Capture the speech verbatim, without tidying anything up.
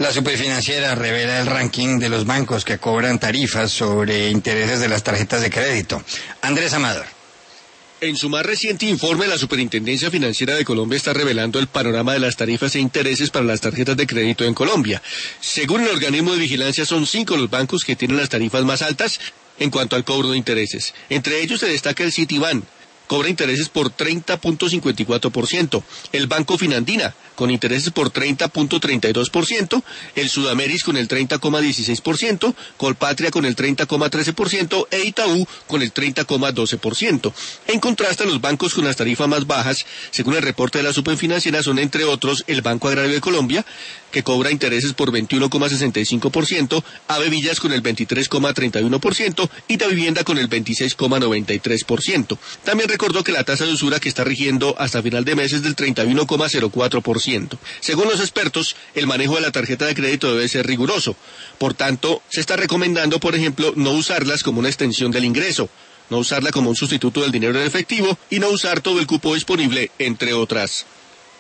La Superfinanciera revela el ranking de los bancos que cobran tarifas sobre intereses de las tarjetas de crédito. Andrés Amador. En su más reciente informe, la Superintendencia Financiera de Colombia está revelando el panorama de las tarifas e intereses para las tarjetas de crédito en Colombia. Según el organismo de vigilancia, son cinco los bancos que tienen las tarifas más altas en cuanto al cobro de intereses. Entre ellos se destaca el Citibank, cobra intereses por treinta punto cincuenta y cuatro por ciento, el Banco Finandina, con intereses por treinta punto treinta y dos por ciento, el Sudameris con el treinta coma dieciséis por ciento, Colpatria con el treinta coma trece por ciento e Itaú con el treinta coma doce por ciento. En contraste, los bancos con las tarifas más bajas, según el reporte de la Superfinanciera, son entre otros el Banco Agrario de Colombia, que cobra intereses por veintiuno coma sesenta y cinco por ciento, Avevillas con el veintitrés coma treinta y uno por ciento y Davivienda con el veintiséis coma noventa y tres por ciento. También recordó que la tasa de usura que está rigiendo hasta final de mes es del treinta y uno coma cero cuatro por ciento. Según los expertos, el manejo de la tarjeta de crédito debe ser riguroso. Por tanto, se está recomendando, por ejemplo, no usarlas como una extensión del ingreso, no usarla como un sustituto del dinero en efectivo y no usar todo el cupo disponible, entre otras.